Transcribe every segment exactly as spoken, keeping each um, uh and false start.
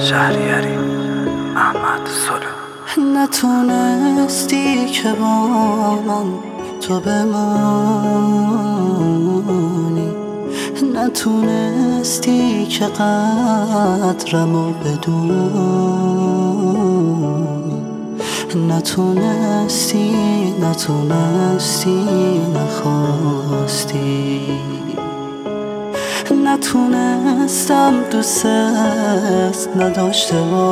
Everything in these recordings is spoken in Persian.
شهریاری احمد سلو. نتونستی که با من تو بمانی، نتونستی که قدرمو بدونی، نتونستی نتونستی نخواستی، نتونستم دوست نداشته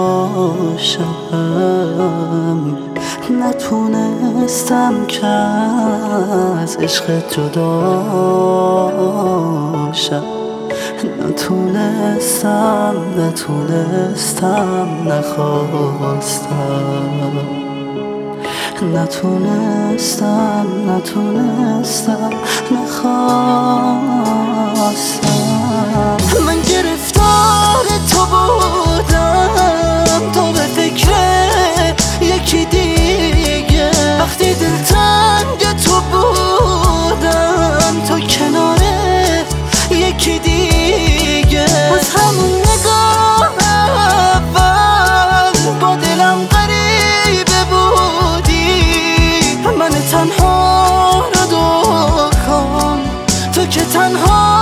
باشم، نتونستم که از عشق جدا شم، نتونستم نتونستم نخواستم، نتونستم نتونستم نخواستم. من گرفتار تو بودم، تو به فکر یکی دیگه، وقتی دلتنگ تو بودم، تو کنار یکی دیگه. از همون نگاه اول با دلم غریبه بودی، من تنها رو دو کن، تو که تنها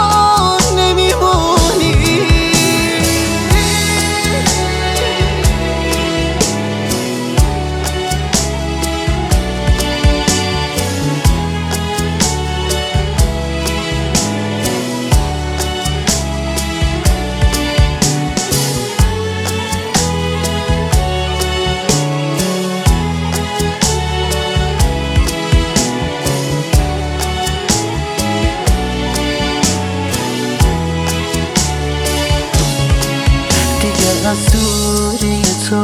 از دوری تو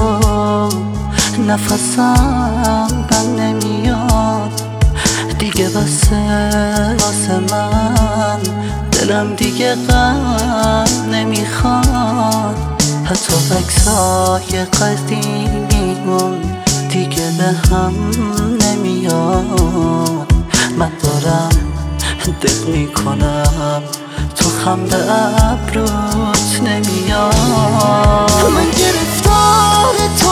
نفسم بند نمیاد دیگه، واسه واسه من دلم دیگه غم نمیخواد، حتی عکسای قدیمیمون دیگه به هم نمیاد. من دارم دل میکنم تو خم به ابروت نمیاد. من گرفتار